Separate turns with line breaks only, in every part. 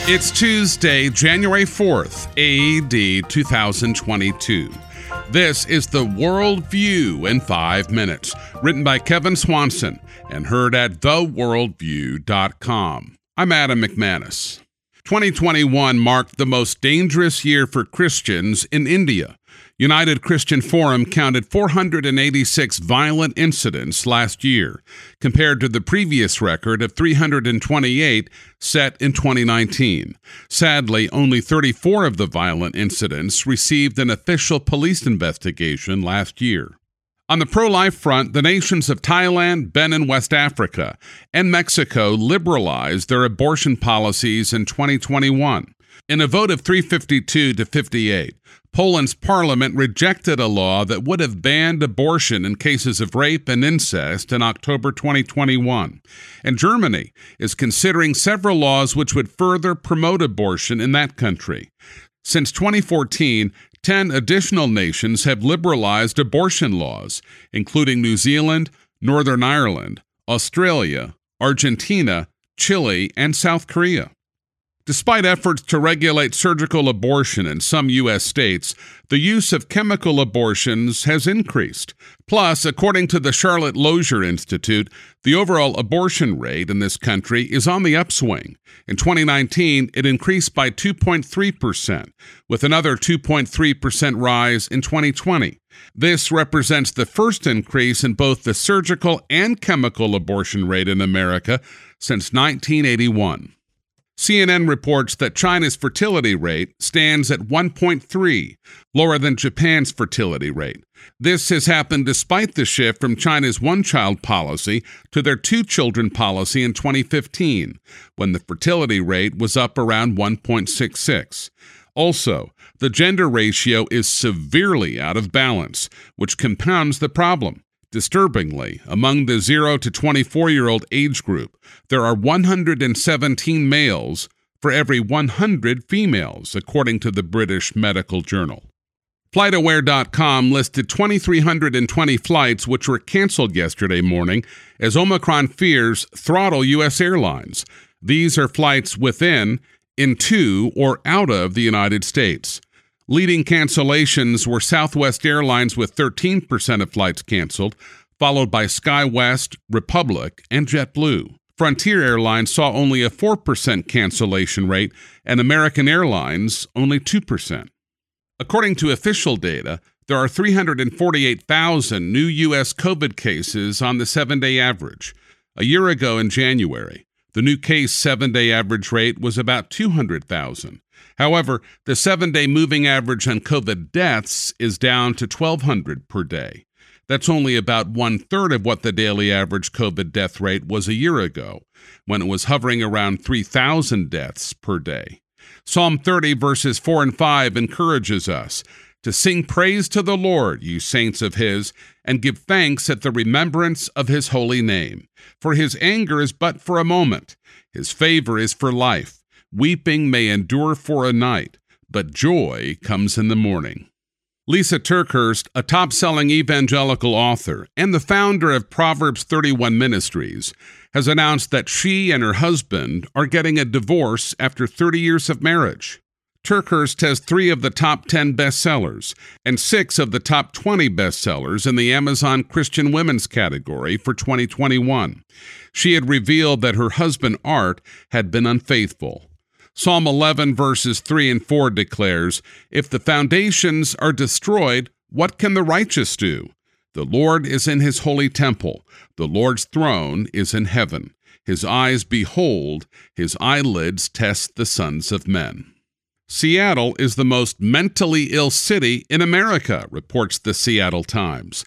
It's Tuesday, January 4th, AD 2022. This is the World View in 5 minutes, written by Kevin Swanson and heard at theworldview.com. I'm Adam McManus. 2021 marked the most dangerous year for Christians in India. United Christian Forum counted 486 violent incidents last year, compared to the previous record of 328 set in 2019. Sadly, only 34 of the violent incidents received an official police investigation last year. On the pro-life front, the nations of Thailand, Benin, West Africa, and Mexico liberalized their abortion policies in 2021. In a vote of 352 to 58, Poland's parliament rejected a law that would have banned abortion in cases of rape and incest in October 2021. And Germany is considering several laws which would further promote abortion in that country. Since 2014, 10 additional nations have liberalized abortion laws, including New Zealand, Northern Ireland, Australia, Argentina, Chile, and South Korea. Despite efforts to regulate surgical abortion in some U.S. states, the use of chemical abortions has increased. Plus, according to the Charlotte Lozier Institute, the overall abortion rate in this country is on the upswing. In 2019, it increased by 2.3%, with another 2.3% rise in 2020. This represents the first increase in both the surgical and chemical abortion rate in America since 1981. CNN reports that China's fertility rate stands at 1.3, lower than Japan's fertility rate. This has happened despite the shift from China's one-child policy to their two-children policy in 2015, when the fertility rate was up around 1.66. Also, the gender ratio is severely out of balance, which compounds the problem. Disturbingly, among the 0 to 24-year-old age group, there are 117 males for every 100 females, according to the British Medical Journal. FlightAware.com listed 2,320 flights which were canceled yesterday morning as Omicron fears throttle U.S. airlines. These are flights within, into, or out of the United States. Leading cancellations were Southwest Airlines with 13% of flights canceled, followed by SkyWest, Republic, and JetBlue. Frontier Airlines saw only a 4% cancellation rate, and American Airlines only 2%. According to official data, there are 348,000 new U.S. COVID cases on the 7-day average. A year ago in January, the new case 7-day average rate was about 200,000. However, the 7-day moving average on COVID deaths is down to 1,200 per day. That's only about one-third of what the daily average COVID death rate was a year ago, when it was hovering around 3,000 deaths per day. Psalm 30 verses 4 and 5 encourages us to sing praise to the Lord, you saints of his, and give thanks at the remembrance of his holy name. For his anger is but for a moment, his favor is for life. Weeping may endure for a night, but joy comes in the morning. Lisa TerKeurst, a top-selling evangelical author and the founder of Proverbs 31 Ministries, has announced that she and her husband are getting a divorce after 30 years of marriage. TerKeurst has 3 of the top 10 bestsellers and 6 of the top 20 bestsellers in the Amazon Christian Women's category for 2021. She had revealed that her husband, Art, had been unfaithful. Psalm 11 verses 3 and 4 declares, "If the foundations are destroyed, what can the righteous do? The Lord is in his holy temple. The Lord's throne is in heaven. His eyes behold, his eyelids test the sons of men." Seattle is the most mentally ill city in America, reports the Seattle Times.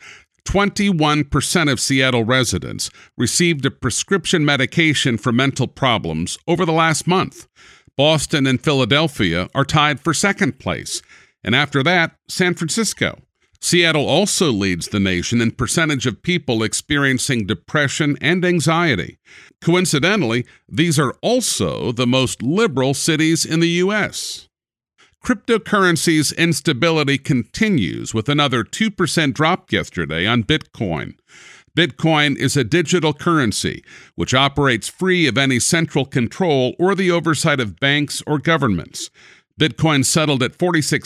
21% of Seattle residents received a prescription medication for mental problems over the last month. Boston and Philadelphia are tied for second place, and after that, San Francisco. Seattle also leads the nation in percentage of people experiencing depression and anxiety. Coincidentally, these are also the most liberal cities in the U.S. Cryptocurrency's instability continues with another 2% drop yesterday on Bitcoin. Bitcoin is a digital currency which operates free of any central control or the oversight of banks or governments. Bitcoin settled at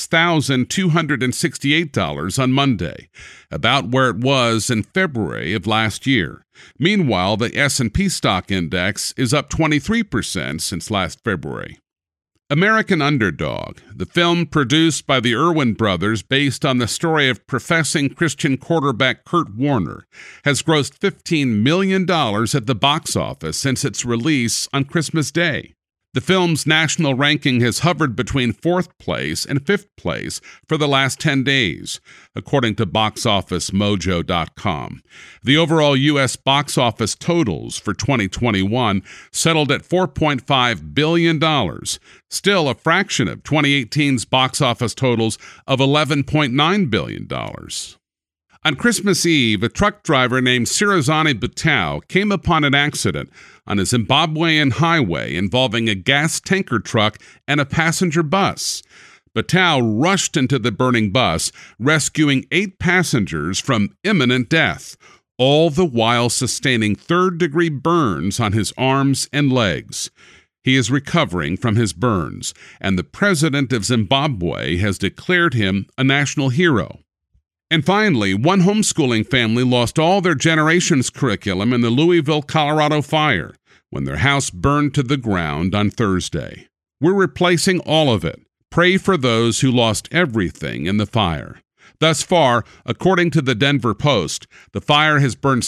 $46,268 on Monday, about where it was in February of last year. Meanwhile, the S&P stock index is up 23% since last February. American Underdog, the film produced by the Erwin brothers based on the story of professing Christian quarterback Kurt Warner, has grossed $15 million at the box office since its release on Christmas Day. The film's national ranking has hovered between 4th place and 5th place for the last 10 days, according to BoxOfficeMojo.com. The overall U.S. box office totals for 2021 settled at $4.5 billion, still a fraction of 2018's box office totals of $11.9 billion. On Christmas Eve, a truck driver named Sirazani Butau came upon an accident on a Zimbabwean highway involving a gas tanker truck and a passenger bus. Butau rushed into the burning bus, rescuing 8 passengers from imminent death, all the while sustaining third-degree burns on his arms and legs. He is recovering from his burns, and the president of Zimbabwe has declared him a national hero. And finally, one homeschooling family lost all their Generations curriculum in the Louisville, Colorado fire when their house burned to the ground on Thursday. We're replacing all of it. Pray for those who lost everything in the fire. Thus far, according to the Denver Post, the fire has burned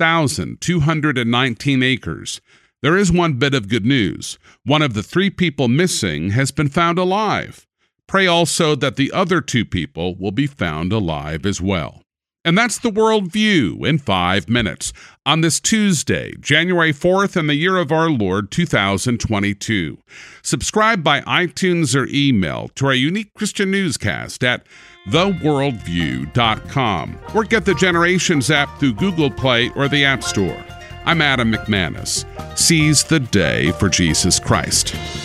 6,219 acres. There is one bit of good news. One of the 3 people missing has been found alive. Pray also that the other 2 people will be found alive as well. And that's the World View in 5 minutes on this Tuesday, January 4th in the year of our Lord 2022. Subscribe by iTunes or email to our unique Christian newscast at theworldview.com or get the Generations app through Google Play or the App Store. I'm Adam McManus. Seize the day for Jesus Christ.